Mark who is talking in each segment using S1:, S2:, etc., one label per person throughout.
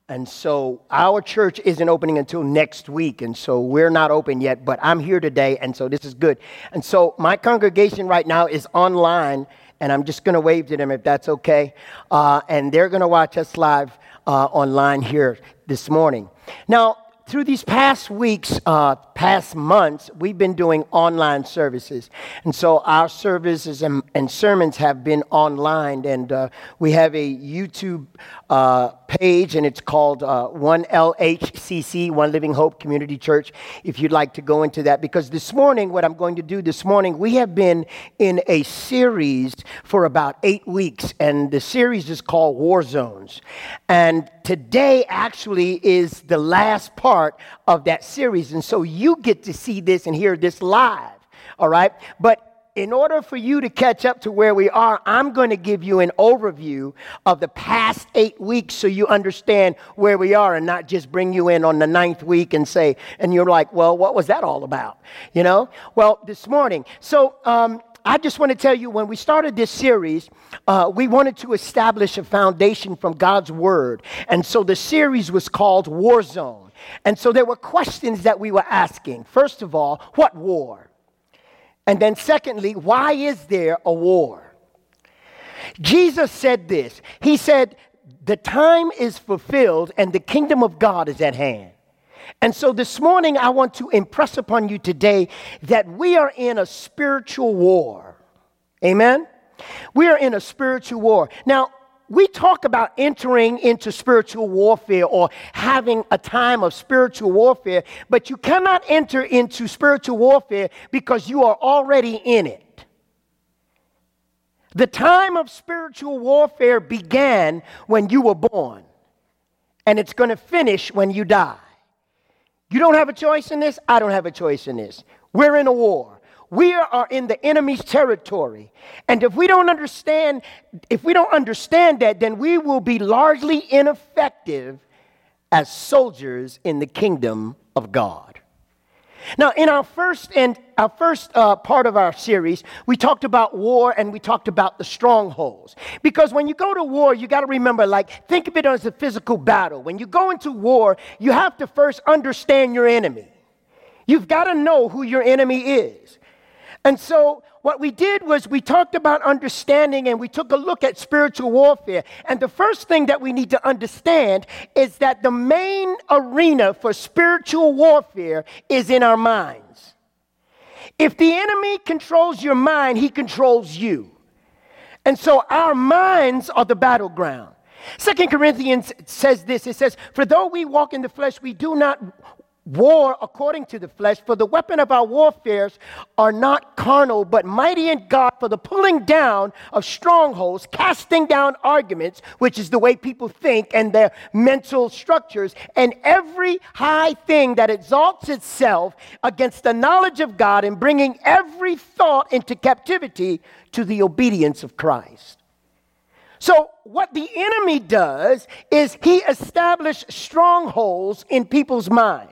S1: And so our church isn't opening until next week. And so we're not open yet, but I'm here today. And so this is good. And so my congregation right now is online. And I'm just going to wave to them if that's okay. And they're going to watch us live online here this morning. Now, through these past weeks, past months, we've been doing online services. And so our services and sermons have been online. And we have a YouTube page, and it's called 1LHCC, One Living Hope Community Church, if you'd like to go into that. Because this morning, what I'm going to do this morning, we have been in a series for about 8 weeks, and the series is called War Zones. And today actually is the last part of that series, and so you get to see this and hear this live, all right? But in order for you to catch up to where we are, I'm going to give you an overview of the past 8 weeks so you understand where we are and not just bring you in on the 9th week and say, and you're like, well, what was that all about? You know? Well, this morning. So I just want to tell you, when we started this series, we wanted to establish a foundation from God's Word. And so the series was called War Zone. And so there were questions that we were asking. First of all, what war? And then secondly, why is there a war? Jesus said this. He said, the time is fulfilled and the kingdom of God is at hand. And so this morning, I want to impress upon you today that we are in a spiritual war. Amen? We are in a spiritual war. Now, we talk about entering into spiritual warfare or having a time of spiritual warfare, but you cannot enter into spiritual warfare because you are already in it. The time of spiritual warfare began when you were born, and it's going to finish when you die. You don't have a choice in this. I don't have a choice in this. We're in a war. We are in the enemy's territory. And if we don't understand that, then we will be largely ineffective as soldiers in the kingdom of God. Now, in our first part of our series, we talked about war and we talked about the strongholds. Because when you go to war, you got to remember, think of it as a physical battle. When you go into war, you have to first understand your enemy. You've got to know who your enemy is. And so what we did was we talked about understanding, and we took a look at spiritual warfare. And the first thing that we need to understand is that the main arena for spiritual warfare is in our minds. If the enemy controls your mind, he controls you. And so our minds are the battleground. 2 Corinthians says this. It says, for though we walk in the flesh, we do not war according to the flesh, for the weapon of our warfares are not carnal, but mighty in God for the pulling down of strongholds, casting down arguments, which is the way people think and their mental structures, and every high thing that exalts itself against the knowledge of God, and bringing every thought into captivity to the obedience of Christ. So what the enemy does is he establishes strongholds in people's minds.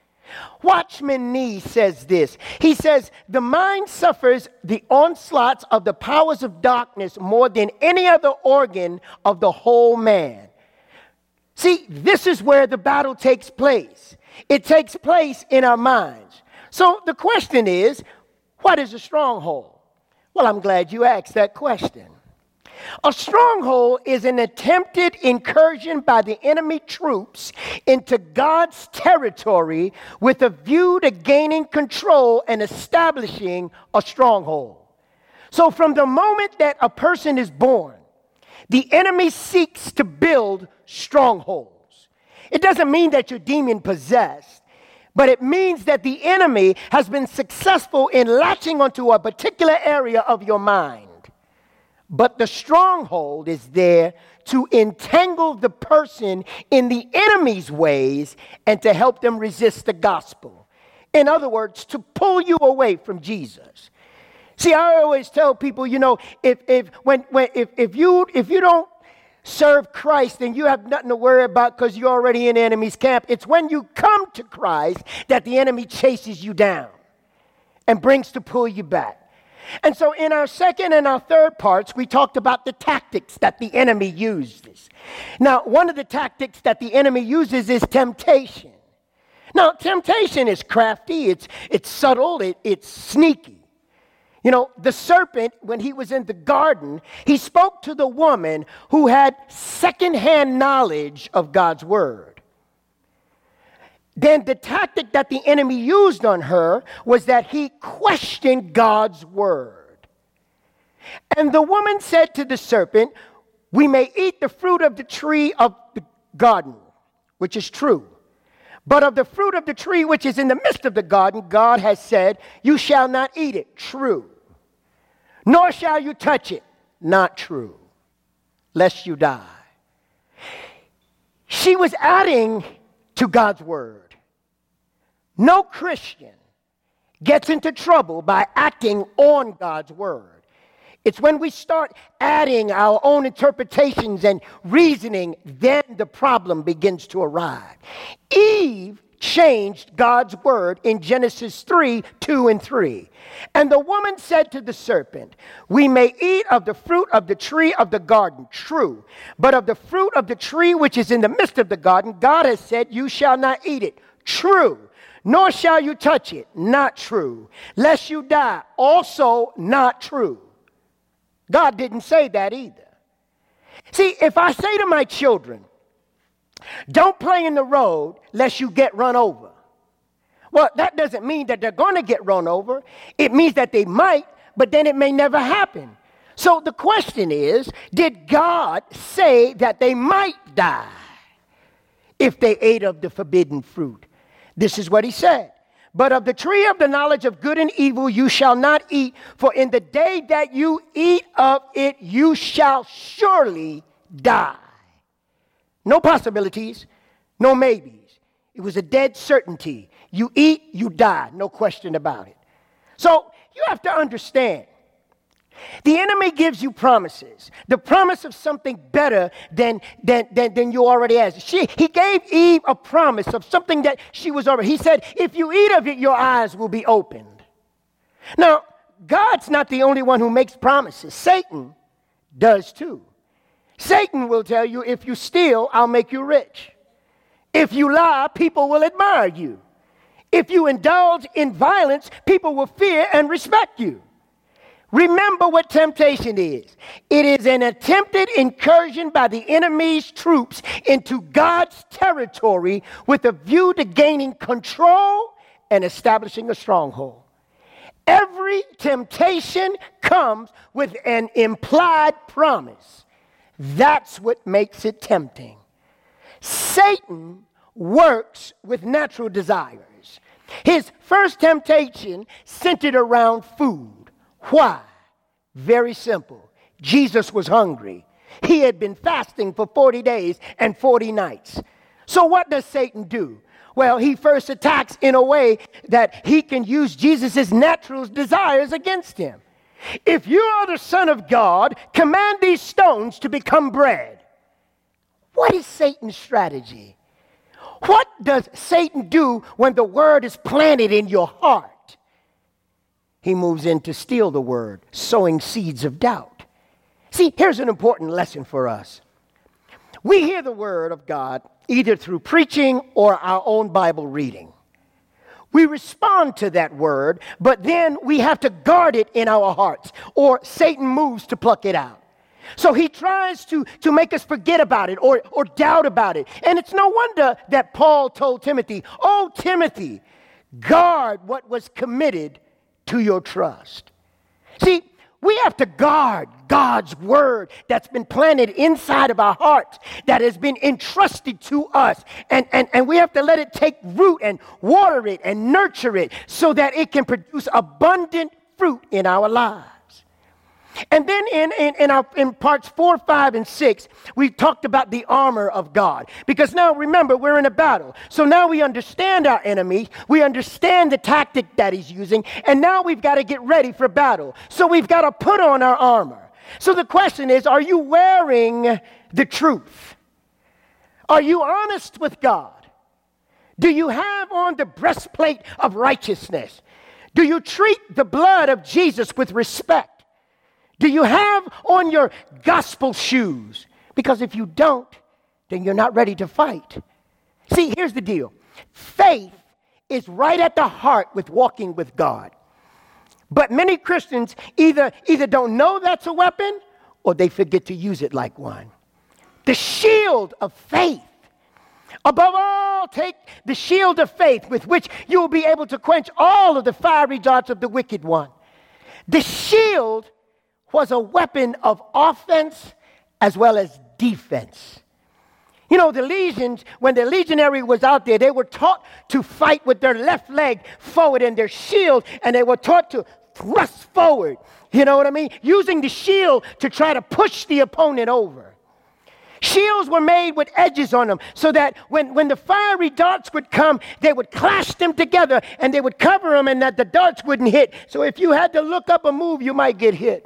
S1: Watchman Nee says this. He says, the mind suffers the onslaughts of the powers of darkness more than any other organ of the whole man. See, this is where the battle takes place. It takes place in our minds. So the question is, what is a stronghold? Well, I'm glad you asked that question. A stronghold is an attempted incursion by the enemy troops into God's territory with a view to gaining control and establishing a stronghold. So from the moment that a person is born, the enemy seeks to build strongholds. It doesn't mean that you're demon possessed, but it means that the enemy has been successful in latching onto a particular area of your mind. But the stronghold is there to entangle the person in the enemy's ways and to help them resist the gospel. In other words, to pull you away from Jesus. See, I always tell people, if you don't serve Christ, then you have nothing to worry about because you're already in the enemy's camp. It's when you come to Christ that the enemy chases you down and brings to pull you back. And so in our second and our third parts, we talked about the tactics that the enemy uses. Now, one of the tactics that the enemy uses is temptation. Now, temptation is crafty, it's subtle, it's sneaky. You know, the serpent, when he was in the garden, he spoke to the woman who had secondhand knowledge of God's word. Then the tactic that the enemy used on her was that he questioned God's word. And the woman said to the serpent, "We may eat the fruit of the tree of the garden," which is true. "But of the fruit of the tree which is in the midst of the garden, God has said, you shall not eat it." True. "Nor shall you touch it." Not true. "Lest you die." She was adding to God's word. No Christian gets into trouble by acting on God's word. It's when we start adding our own interpretations and reasoning, then the problem begins to arrive. Eve changed God's word in Genesis 3:2-3. And the woman said to the serpent, "We may eat of the fruit of the tree of the garden." True. "But of the fruit of the tree which is in the midst of the garden, God has said, you shall not eat it." True. "Nor shall you touch it." Not true. "Lest you die." Also not true. God didn't say that either. See, if I say to my children, "Don't play in the road lest you get run over," well, that doesn't mean that they're going to get run over. It means that they might, but then it may never happen. So the question is, did God say that they might die if they ate of the forbidden fruit? This is what he said. "But of the tree of the knowledge of good and evil you shall not eat, for in the day that you eat of it you shall surely die." No possibilities, no maybes. It was a dead certainty. You eat, you die, no question about it. So you have to understand, the enemy gives you promises, the promise of something better than you already have. He gave Eve a promise of something that she was already. He said, if you eat of it, your eyes will be opened. Now, God's not the only one who makes promises. Satan does too. Satan will tell you, if you steal, I'll make you rich. If you lie, people will admire you. If you indulge in violence, people will fear and respect you. Remember what temptation is. It is an attempted incursion by the enemy's troops into God's territory with a view to gaining control and establishing a stronghold. Every temptation comes with an implied promise. That's what makes it tempting. Satan works with natural desires. His first temptation centered around food. Why? Very simple. Jesus was hungry. He had been fasting for 40 days and 40 nights. So what does Satan do? Well, he first attacks in a way that he can use Jesus' natural desires against him. If you are the Son of God, command these stones to become bread. What is Satan's strategy? What does Satan do when the word is planted in your heart? He moves in to steal the word, sowing seeds of doubt. See, here's an important lesson for us. We hear the word of God either through preaching or our own Bible reading. We respond to that word, but then we have to guard it in our hearts, or Satan moves to pluck it out. So he tries to make us forget about it or doubt about it. And it's no wonder that Paul told Timothy, "Oh, Timothy, guard what was committed to your trust." See, we have to guard God's word that's been planted inside of our hearts, that has been entrusted to us. And we have to let it take root and water it and nurture it so that it can produce abundant fruit in our lives. And then in parts 4, 5, and 6, we talked about the armor of God. Because now, remember, we're in a battle. So now we understand our enemy. We understand the tactic that he's using. And now we've got to get ready for battle. So we've got to put on our armor. So the question is, are you wearing the truth? Are you honest with God? Do you have on the breastplate of righteousness? Do you treat the blood of Jesus with respect? Do you have on your gospel shoes? Because if you don't, then you're not ready to fight. See, here's the deal. Faith is right at the heart with walking with God. But many Christians either don't know that's a weapon or they forget to use it like one. The shield of faith. Above all, take the shield of faith with which you will be able to quench all of the fiery darts of the wicked one. The shield was a weapon of offense as well as defense. You know, the legions, when the legionary was out there, they were taught to fight with their left leg forward in their shield, and they were taught to thrust forward. You know what I mean? Using the shield to try to push the opponent over. Shields were made with edges on them so that when the fiery darts would come, they would clash them together and they would cover them and that the darts wouldn't hit. So if you had to look up a move, you might get hit.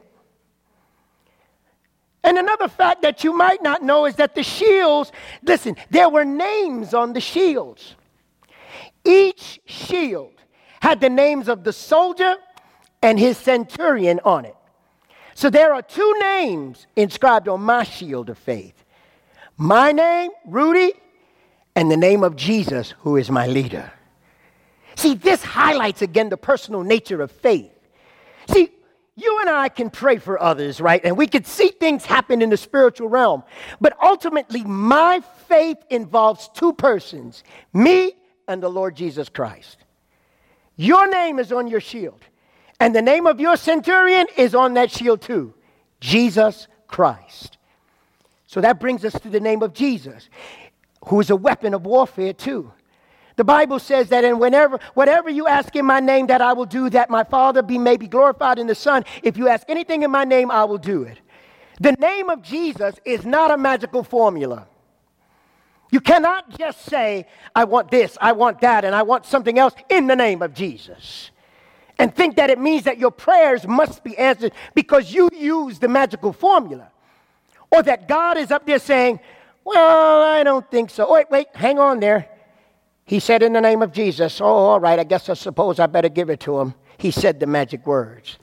S1: And another fact that you might not know is that the shields, listen, there were names on the shields. Each shield had the names of the soldier and his centurion on it. So there are two names inscribed on my shield of faith. My name, Rudy, and the name of Jesus, who is my leader. See, this highlights again the personal nature of faith. See, you and I can pray for others, right? And we can see things happen in the spiritual realm. But ultimately, my faith involves two persons, me and the Lord Jesus Christ. Your name is on your shield. And the name of your centurion is on that shield too, Jesus Christ. So that brings us to the name of Jesus, who is a weapon of warfare too. The Bible says that whatever you ask in my name that I will do, that my Father may be glorified in the Son. If you ask anything in my name, I will do it. The name of Jesus is not a magical formula. You cannot just say, I want this, I want that, and I want something else in the name of Jesus. And think that it means that your prayers must be answered because you use the magical formula. Or that God is up there saying, well, I don't think so. Oh, wait, hang on there. He said in the name of Jesus. Oh, all right, I guess I suppose I better give it to him. He said the magic words.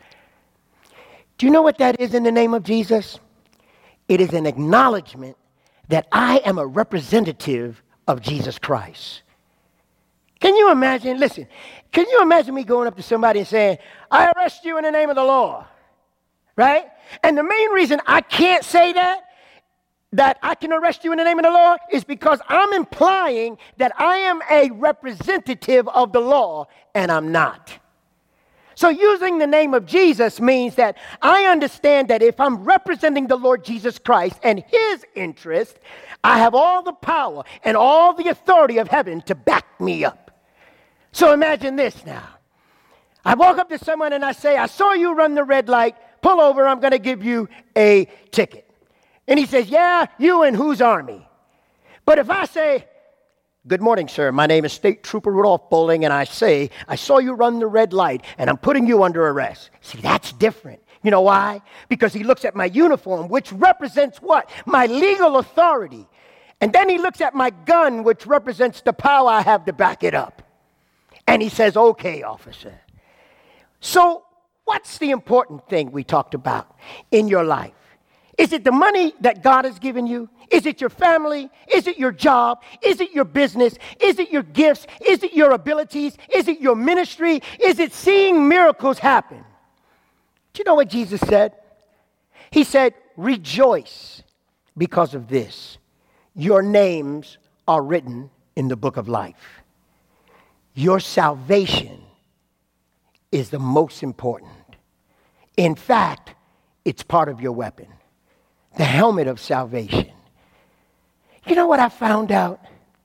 S1: Do you know what that is in the name of Jesus? It is an acknowledgement that I am a representative of Jesus Christ. Can you imagine? Listen, can you imagine me going up to somebody and saying, I arrest you in the name of the law? Right? And the main reason I can't say that I can arrest you in the name of the law, is because I'm implying that I am a representative of the law, and I'm not. So using the name of Jesus means that I understand that if I'm representing the Lord Jesus Christ and his interest, I have all the power and all the authority of heaven to back me up. So imagine this now. I walk up to someone and I say, I saw you run the red light. Pull over, I'm going to give you a ticket. And he says, yeah, you and whose army? But if I say, good morning, sir, my name is State Trooper Rudolph Bowling, and I say, I saw you run the red light, and I'm putting you under arrest. See, that's different. You know why? Because he looks at my uniform, which represents what? My legal authority. And then he looks at my gun, which represents the power I have to back it up. And he says, okay, officer. So, what's the important thing we talked about in your life? Is it the money that God has given you? Is it your family? Is it your job? Is it your business? Is it your gifts? Is it your abilities? Is it your ministry? Is it seeing miracles happen? Do you know what Jesus said? He said, rejoice because of this. Your names are written in the book of life. Your salvation is the most important. In fact, it's part of your weapon, the helmet of salvation. You know what I found out?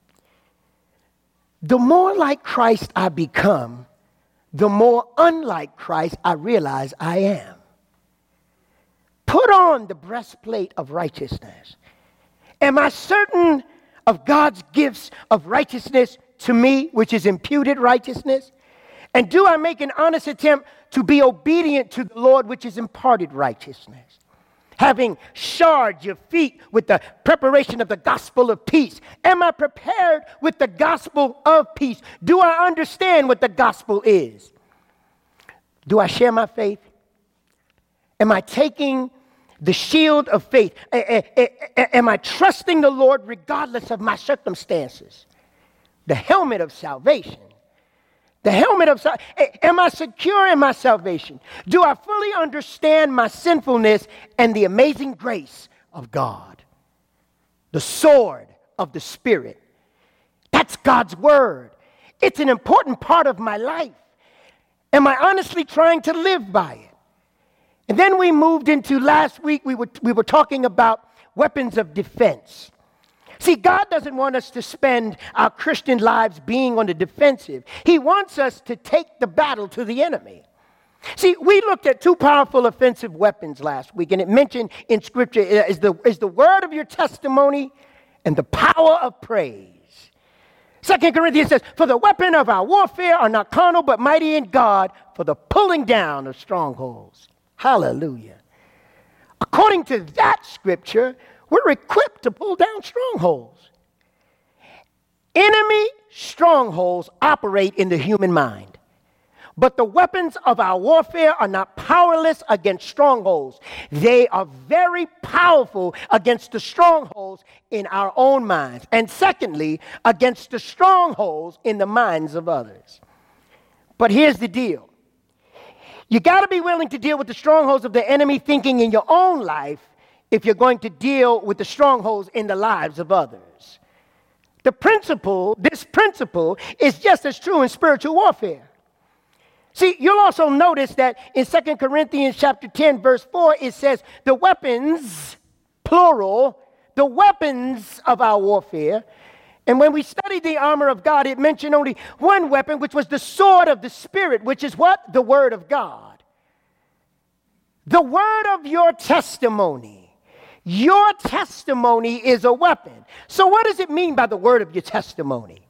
S1: The more like Christ I become, the more unlike Christ I realize I am. Put on the breastplate of righteousness. Am I certain of God's gifts of righteousness to me, which is imputed righteousness? And do I make an honest attempt to be obedient to the Lord, which is imparted righteousness? Having shod your feet with the preparation of the gospel of peace. Am I prepared with the gospel of peace? Do I understand what the gospel is? Do I share my faith? Am I taking the shield of faith? Am I trusting the Lord regardless of my circumstances? The helmet of salvation. The helmet of salvation. Am I secure in my salvation? Do I fully understand my sinfulness and the amazing grace of God? The sword of the Spirit. That's God's word. It's an important part of my life. Am I honestly trying to live by it? And then we moved into last week, we were talking about weapons of defense. See, God doesn't want us to spend our Christian lives being on the defensive. He wants us to take the battle to the enemy. See, we looked at two powerful offensive weapons last week, and it mentioned in Scripture is the word of your testimony and the power of praise. 2 Corinthians says, for the weapon of our warfare are not carnal, but mighty in God for the pulling down of strongholds. Hallelujah. According to that scripture, we're equipped to pull down strongholds. Enemy strongholds operate in the human mind. But the weapons of our warfare are not powerless against strongholds. They are very powerful against the strongholds in our own minds. And secondly, against the strongholds in the minds of others. But here's the deal. You got to be willing to deal with the strongholds of the enemy thinking in your own life if you're going to deal with the strongholds in the lives of others. This principle is just as true in spiritual warfare. See, you'll also notice that in 2 Corinthians chapter 10, verse 4, it says, the weapons, plural, the weapons of our warfare. And when we studied the armor of God, it mentioned only one weapon, which was the sword of the Spirit, which is what? The word of God. The word of your testimony. Your testimony is a weapon. So what does it mean by the word of your testimony?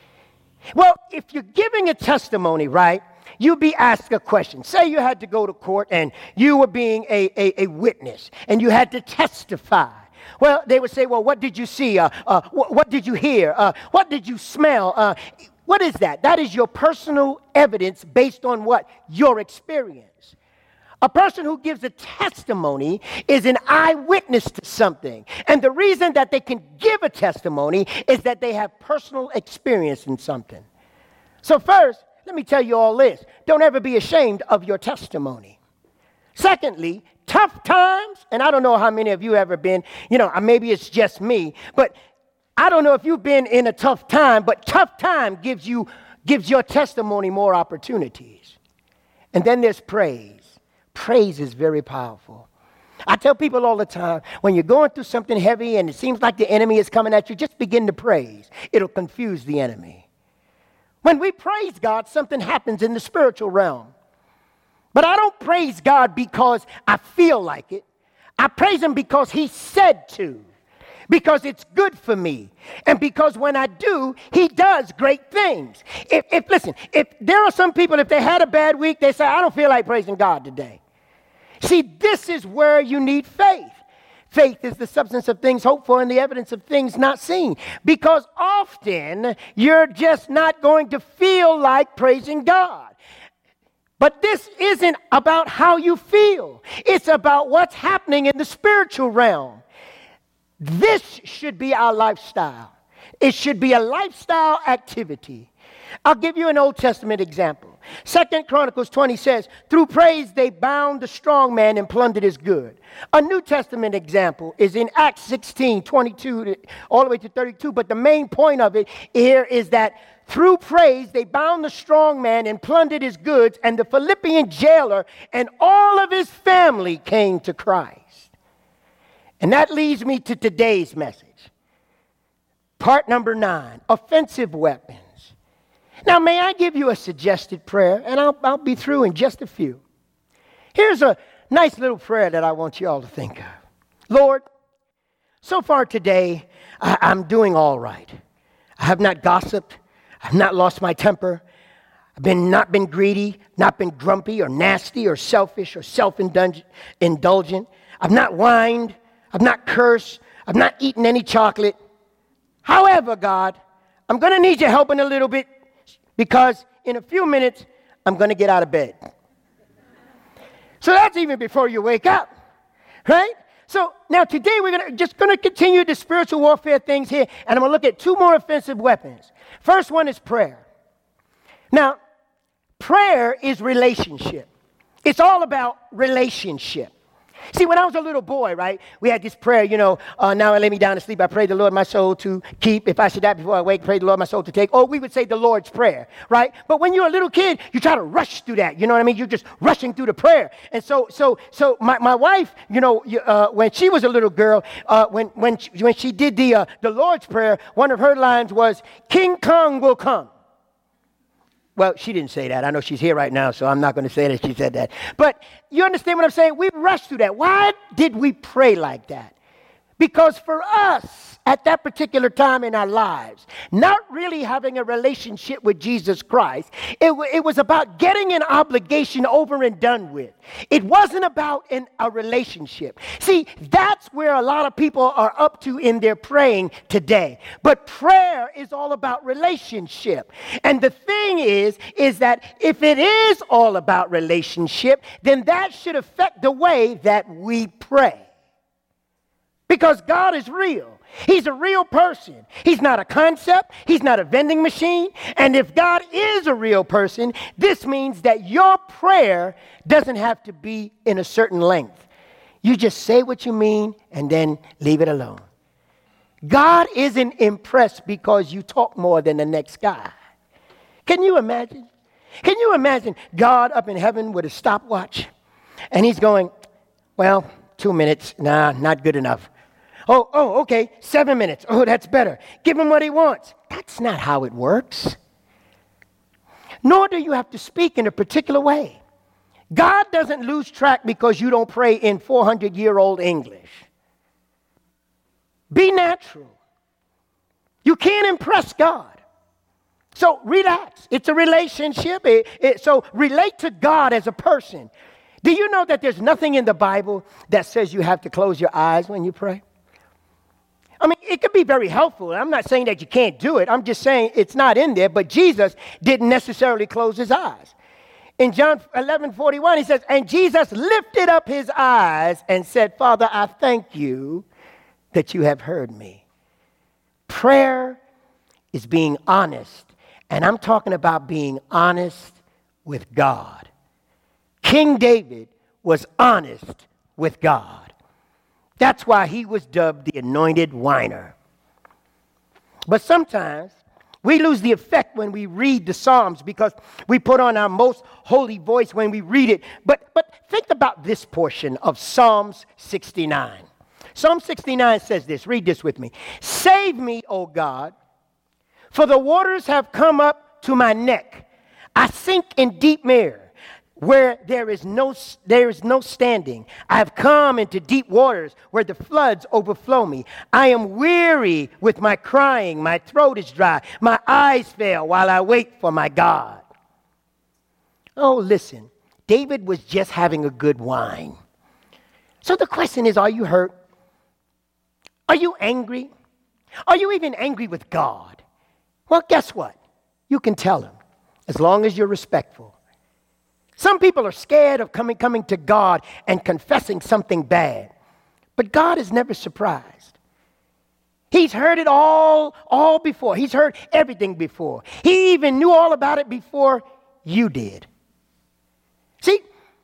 S1: Well, if you're giving a testimony, right, you'd be asked a question. Say you had to go to court and you were being a witness and you had to testify. Well, they would say, well, what did you see? What did you hear? What did you smell? What is that? That is your personal evidence based on what? Your experience. A person who gives a testimony is an eyewitness to something. And the reason that they can give a testimony is that they have personal experience in something. So first, let me tell you all this. Don't ever be ashamed of your testimony. Secondly, tough times, and I don't know how many of you ever been, maybe it's just me, but I don't know if you've been in a tough time, but tough time gives your testimony more opportunities. And then there's praise. Praise is very powerful. I tell people all the time, when you're going through something heavy and it seems like the enemy is coming at you, just begin to praise. It'll confuse the enemy. When we praise God, something happens in the spiritual realm. But I don't praise God because I feel like it. I praise Him because He said to, because it's good for me, and because when I do, He does great things. If there are some people, if they had a bad week, they say, I don't feel like praising God today. See, this is where you need faith. Faith is the substance of things hoped for and the evidence of things not seen. Because often you're just not going to feel like praising God. But this isn't about how you feel. It's about what's happening in the spiritual realm. This should be our lifestyle. It should be a lifestyle activity. I'll give you an Old Testament example. 2 Chronicles 20 says, through praise they bound the strong man and plundered his good. A New Testament example is in Acts 16, 22 all the way to 32. But the main point of it here is that through praise they bound the strong man and plundered his goods, and the Philippian jailer and all of his family came to Christ. And that leads me to today's message. Part number 9, offensive weapons. Now, may I give you a suggested prayer? And I'll be through in just a few. Here's a nice little prayer that I want you all to think of. Lord, so far today, I'm doing all right. I have not gossiped. I've not lost my temper. I've not been greedy, not been grumpy or nasty or selfish or self-indulgent. I've not whined. I've not cursed. I've not eaten any chocolate. However, God, I'm going to need your help in a little bit, because in a few minutes, I'm going to get out of bed. So that's even before you wake up, right? So now today we're just going to continue the spiritual warfare things here, and I'm going to look at two more offensive weapons. First one is prayer. Now, prayer is relationship. It's all about relationship. See, when I was a little boy, right, we had this prayer, now I lay me down to sleep. I pray the Lord my soul to keep. If I should die before I wake, pray the Lord my soul to take. Or we would say the Lord's Prayer, right? But when you're a little kid, you try to rush through that. You know what I mean? You're just rushing through the prayer. And so my wife, when she was a little girl, when she did the Lord's Prayer, one of her lines was, King Kong will come. Well, she didn't say that. I know she's here right now, so I'm not going to say that she said that. But you understand what I'm saying? We rushed through that. Why did we pray like that? Because for us, at that particular time in our lives, not really having a relationship with Jesus Christ, it was about getting an obligation over and done with. It wasn't about a relationship. See, that's where a lot of people are up to in their praying today. But prayer is all about relationship. And the thing is that if it is all about relationship, then that should affect the way that we pray. Because God is real. He's a real person. He's not a concept. He's not a vending machine. And if God is a real person, this means that your prayer doesn't have to be in a certain length. You just say what you mean and then leave it alone. God isn't impressed because you talk more than the next guy. Can you imagine? Can you imagine God up in heaven with a stopwatch? And he's going, well, 2 minutes. Nah, not good enough. Oh, okay, 7 minutes. Oh, that's better. Give him what he wants. That's not how it works. Nor do you have to speak in a particular way. God doesn't lose track because you don't pray in 400-year-old English. Be natural. You can't impress God. So relax. It's a relationship. So relate to God as a person. Do you know that there's nothing in the Bible that says you have to close your eyes when you pray? I mean, it could be very helpful. I'm not saying that you can't do it. I'm just saying it's not in there. But Jesus didn't necessarily close his eyes. In John 11:41, he says, and Jesus lifted up his eyes and said, Father, I thank you that you have heard me. Prayer is being honest. And I'm talking about being honest with God. King David was honest with God. That's why he was dubbed the anointed whiner. But sometimes we lose the effect when we read the Psalms because we put on our most holy voice when we read it. But think about this portion of Psalms 69. Psalm 69 says this. Read this with me. Save me, O God, for the waters have come up to my neck. I sink in deep mire, where there is no standing. I have come into deep waters where the floods overflow me. I am weary with my crying. My throat is dry. My eyes fail while I wait for my God. Oh, listen. David was just having a good wine. So the question is, are you hurt? Are you angry? Are you even angry with God? Well, guess what? You can tell him as long as you're respectful. Some people are scared of coming to God and confessing something bad. But God is never surprised. He's heard it all before. He's heard everything before. He even knew all about it before you did. See,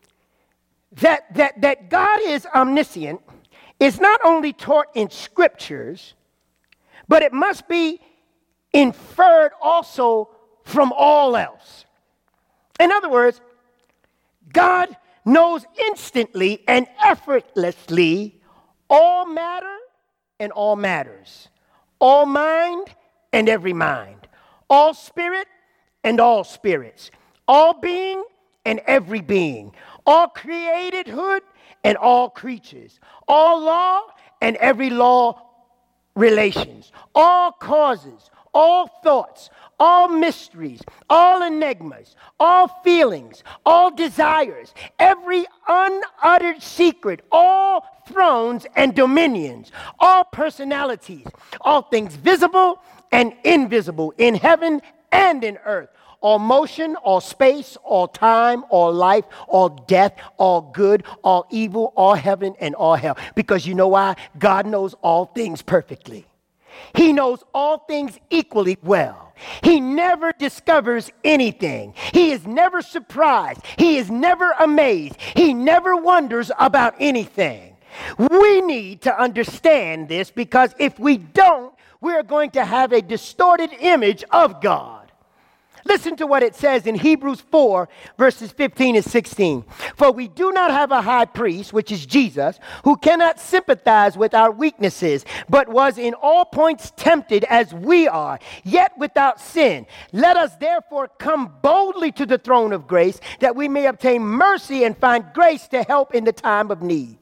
S1: that God is omniscient is not only taught in scriptures, but it must be inferred also from all else. In other words, God knows instantly and effortlessly all matter and all matters, all mind and every mind, all spirit and all spirits, all being and every being, all createdhood and all creatures, all law and every law relations, all causes, all thoughts, all mysteries, all enigmas, all feelings, all desires, every unuttered secret, all thrones and dominions, all personalities, all things visible and invisible, in heaven and in earth. All motion, all space, all time, all life, all death, all good, all evil, all heaven, and all hell. Because you know why? God knows all things perfectly. He knows all things equally well. He never discovers anything. He is never surprised. He is never amazed. He never wonders about anything. We need to understand this, because if we don't, we're going to have a distorted image of God. Listen to what it says in Hebrews 4, verses 15 and 16. For we do not have a high priest, which is Jesus, who cannot sympathize with our weaknesses, but was in all points tempted as we are, yet without sin. Let us therefore come boldly to the throne of grace, that we may obtain mercy and find grace to help in the time of need.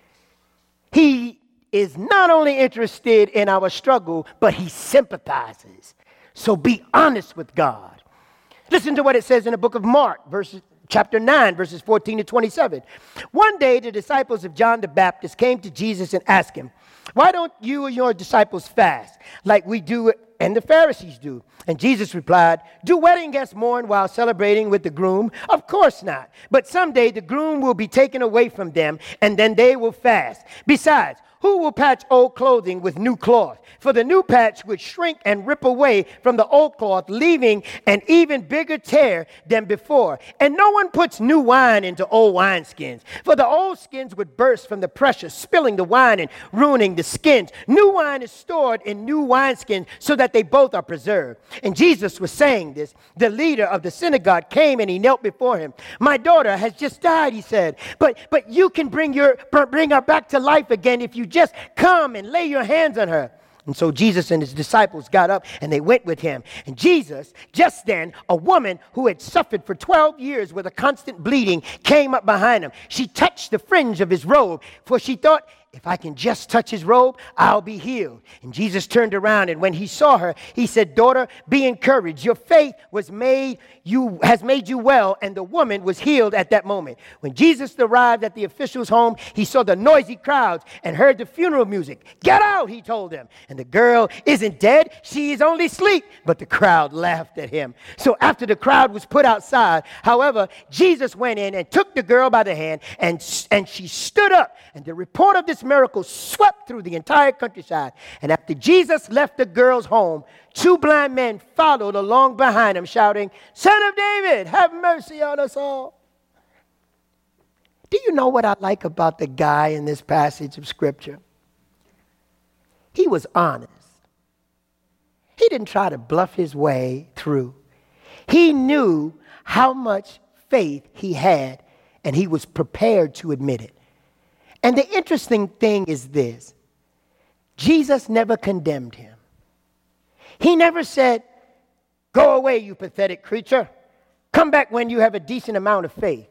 S1: He is not only interested in our struggle, but he sympathizes. So be honest with God. Listen to what it says in the book of Mark, chapter 9, verses 14 to 27. One day, the disciples of John the Baptist came to Jesus and asked him, why don't you and your disciples fast like we do and the Pharisees do? And Jesus replied, do wedding guests mourn while celebrating with the groom? Of course not. But someday the groom will be taken away from them, and then they will fast. Besides, who will patch old clothing with new cloth? For the new patch would shrink and rip away from the old cloth, leaving an even bigger tear than before. And no one puts new wine into old wineskins, for the old skins would burst from the pressure, spilling the wine and ruining the skins. New wine is stored in new wineskins so that they both are preserved. And Jesus was saying this. The leader of the synagogue came and he knelt before him. My daughter has just died, he said, but you can bring her back to life again if you just come and lay your hands on her. And so Jesus and his disciples got up and they went with him. And Jesus, just then, a woman who had suffered for 12 years with a constant bleeding came up behind him. She touched the fringe of his robe, for she thought, if I can just touch his robe, I'll be healed. And Jesus turned around, and when he saw her, he said, daughter, be encouraged. Your faith has made you well. And the woman was healed at that moment. When Jesus arrived at the official's home, he saw the noisy crowds and heard the funeral music. Get out, he told them. And the girl isn't dead. She is only asleep. But the crowd laughed at him. So after the crowd was put outside, however, Jesus went in and took the girl by the hand, and she stood up. And the report of this miracle swept through the entire countryside. And after Jesus left the girl's home, 2 blind men followed along behind him, shouting, Son of David, have mercy on us all. Do you know what I like about the guy in this passage of Scripture? He was honest. He didn't try to bluff his way through. He knew how much faith he had, and he was prepared to admit it. And the interesting thing is this. Jesus never condemned him. He never said, go away, you pathetic creature. Come back when you have a decent amount of faith.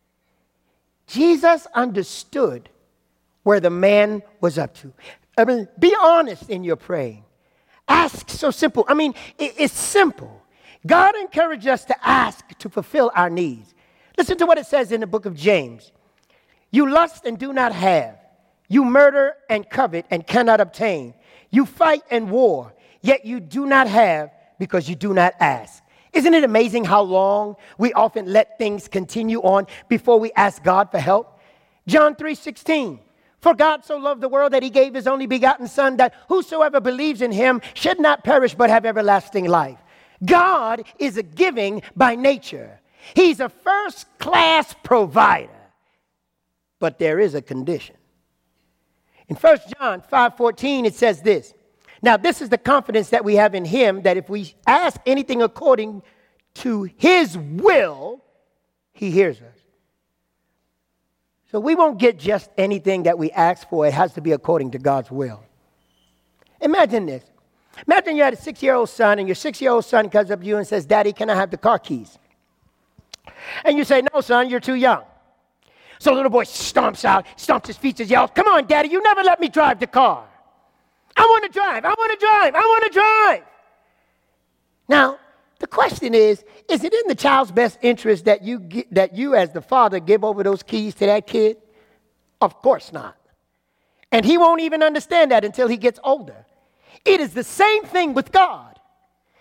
S1: Jesus understood where the man was up to. I mean, be honest in your praying. Ask so simple. I mean, it's simple. God encouraged us to ask to fulfill our needs. Listen to what it says in the book of James. You lust and do not have. You murder and covet and cannot obtain. You fight and war, yet you do not have because you do not ask. Isn't it amazing how long we often let things continue on before we ask God for help? John 3:16. For God so loved the world that he gave his only begotten Son, that whosoever believes in him should not perish but have everlasting life. God is a giving by nature. He's a first-class provider. But there is a condition. In 1 John 5:14, it says this. Now, this is the confidence that we have in him, that if we ask anything according to his will, he hears us. So we won't get just anything that we ask for. It has to be according to God's will. Imagine this. Imagine you had a 6-year-old son, and your 6-year-old son comes up to you and says, Daddy, can I have the car keys? And you say, no, son, you're too young. So little boy stomps out, stomps his feet, and yells, come on, Daddy, you never let me drive the car. I want to drive, I want to drive, I want to drive. Now, the question is it in the child's best interest that you as the father give over those keys to that kid? Of course not. And he won't even understand that until he gets older. It is the same thing with God.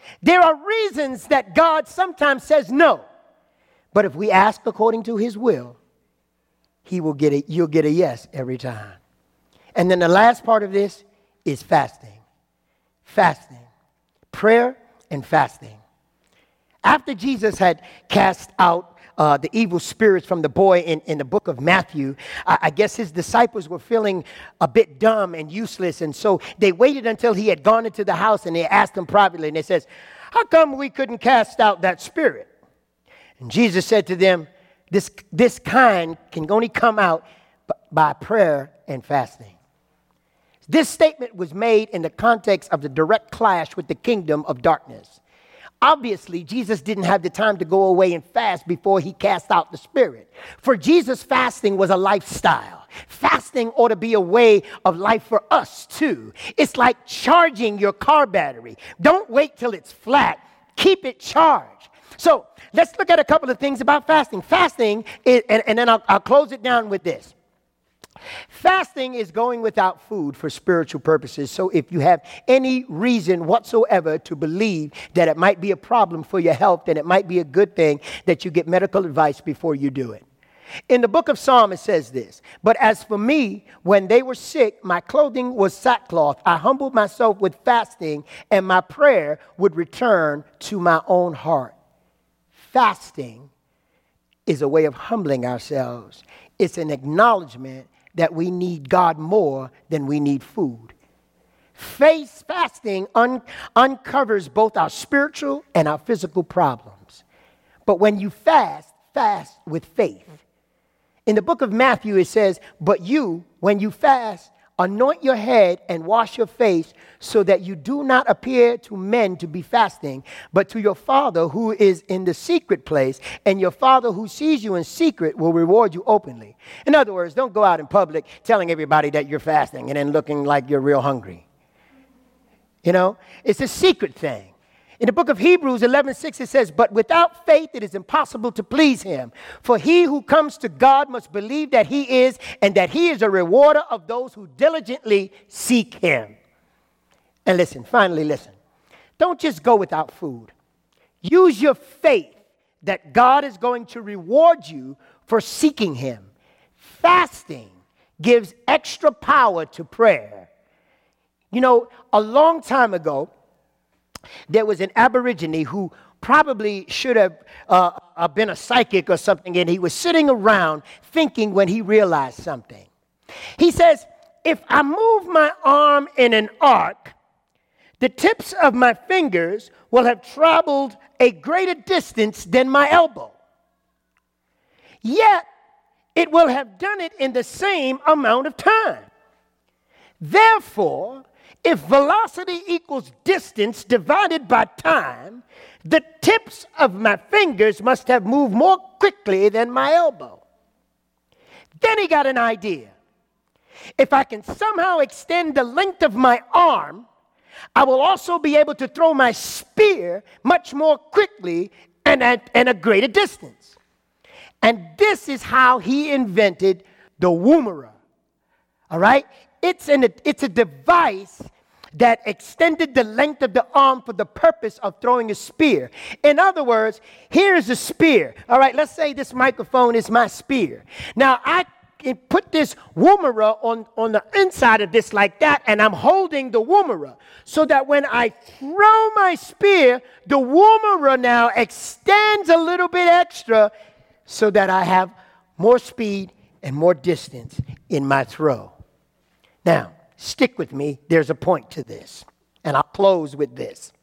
S1: There are reasons that God sometimes says no. But if we ask according to his will, you'll get a yes every time. And then the last part of this is fasting. Fasting. Prayer and fasting. After Jesus had cast out the evil spirits from the boy in the book of Matthew, I guess his disciples were feeling a bit dumb and useless. And so they waited until he had gone into the house and they asked him privately. And they says, how come we couldn't cast out that spirit? And Jesus said to them, this kind can only come out by prayer and fasting. This statement was made in the context of the direct clash with the kingdom of darkness. Obviously, Jesus didn't have the time to go away and fast before he cast out the spirit. For Jesus, fasting was a lifestyle. Fasting ought to be a way of life for us too. It's like charging your car battery. Don't wait till it's flat. Keep it charged. So let's look at a couple of things about fasting. Fasting, and then I'll close it down with this. Fasting is going without food for spiritual purposes. So if you have any reason whatsoever to believe that it might be a problem for your health, then it might be a good thing that you get medical advice before you do it. In the book of Psalms, it says this, but as for me, when they were sick, my clothing was sackcloth. I humbled myself with fasting, and my prayer would return to my own heart. Fasting is a way of humbling ourselves. It's an acknowledgement that we need God more than we need food. Fasting uncovers both our spiritual and our physical problems. But when you fast with faith. In the book of Matthew, it says, but you, when you fast, anoint your head and wash your face so that you do not appear to men to be fasting, but to your Father who is in the secret place, and your Father who sees you in secret will reward you openly. In other words, don't go out in public telling everybody that you're fasting and then looking like you're real hungry. You know, it's a secret thing. In the book of Hebrews 11:6, it says, but without faith it is impossible to please him. For he who comes to God must believe that he is, and that he is a rewarder of those who diligently seek him. And finally listen. Don't just go without food. Use your faith that God is going to reward you for seeking him. Fasting gives extra power to prayer. You know, a long time ago, there was an Aborigine who probably should have been a psychic or something, and he was sitting around thinking when he realized something. He says, if I move my arm in an arc, the tips of my fingers will have traveled a greater distance than my elbow. Yet, it will have done it in the same amount of time. Therefore, if velocity equals distance divided by time, the tips of my fingers must have moved more quickly than my elbow. Then he got an idea. If I can somehow extend the length of my arm, I will also be able to throw my spear much more quickly and at a greater distance. And this is how he invented the woomera. All right? It's a device that extended the length of the arm for the purpose of throwing a spear. In other words, here's a spear. All right, let's say this microphone is my spear. Now, I can put this woomera on the inside of this like that, and I'm holding the woomera so that when I throw my spear, the woomera now extends a little bit extra so that I have more speed and more distance in my throw. Now, stick with me. There's a point to this, and I'll close with this.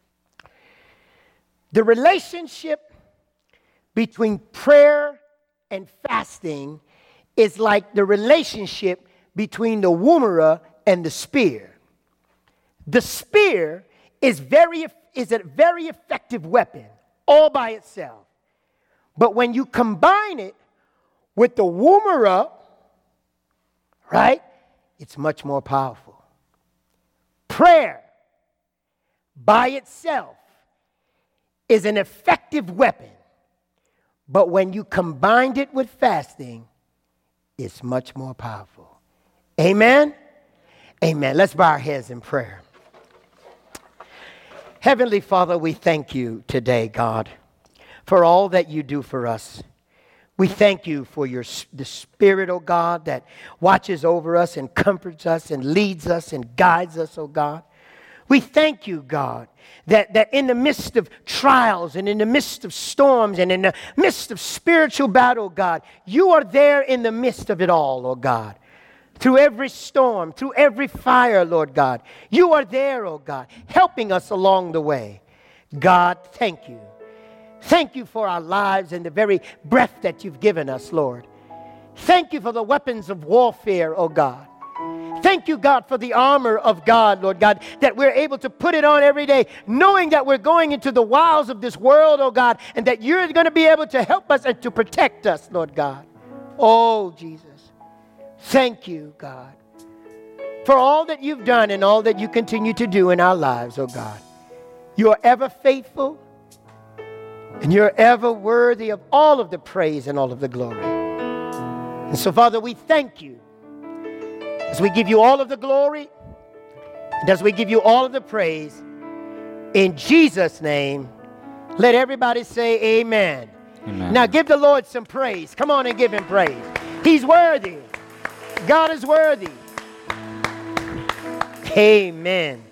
S1: The relationship between prayer and fasting is like the relationship between the woomera and the spear. The spear is a very effective weapon all by itself. But when you combine it with the woomera, right, it's much more powerful. Prayer by itself is an effective weapon. But when you combine it with fasting, it's much more powerful. Amen? Amen. Let's bow our heads in prayer. Heavenly Father, we thank you today, God, for all that you do for us. We thank you for the Spirit, oh God, that watches over us and comforts us and leads us and guides us, oh God. We thank you, God, that in the midst of trials and in the midst of storms and in the midst of spiritual battle, God, you are there in the midst of it all, oh God. Through every storm, through every fire, Lord God, you are there, oh God, helping us along the way. God, thank you. Thank you for our lives and the very breath that you've given us, Lord. Thank you for the weapons of warfare, oh God. Thank you, God, for the armor of God, Lord God, that we're able to put it on every day, knowing that we're going into the wilds of this world, oh God, and that you're going to be able to help us and to protect us, Lord God. Oh, Jesus. Thank you, God, for all that you've done and all that you continue to do in our lives, oh God. You are ever faithful, and you're ever worthy of all of the praise and all of the glory. And so, Father, we thank you as we give you all of the glory and as we give you all of the praise. In Jesus' name, let everybody say amen.
S2: Amen.
S1: Now give the Lord some praise. Come on and give him praise. He's worthy. God is worthy. Amen.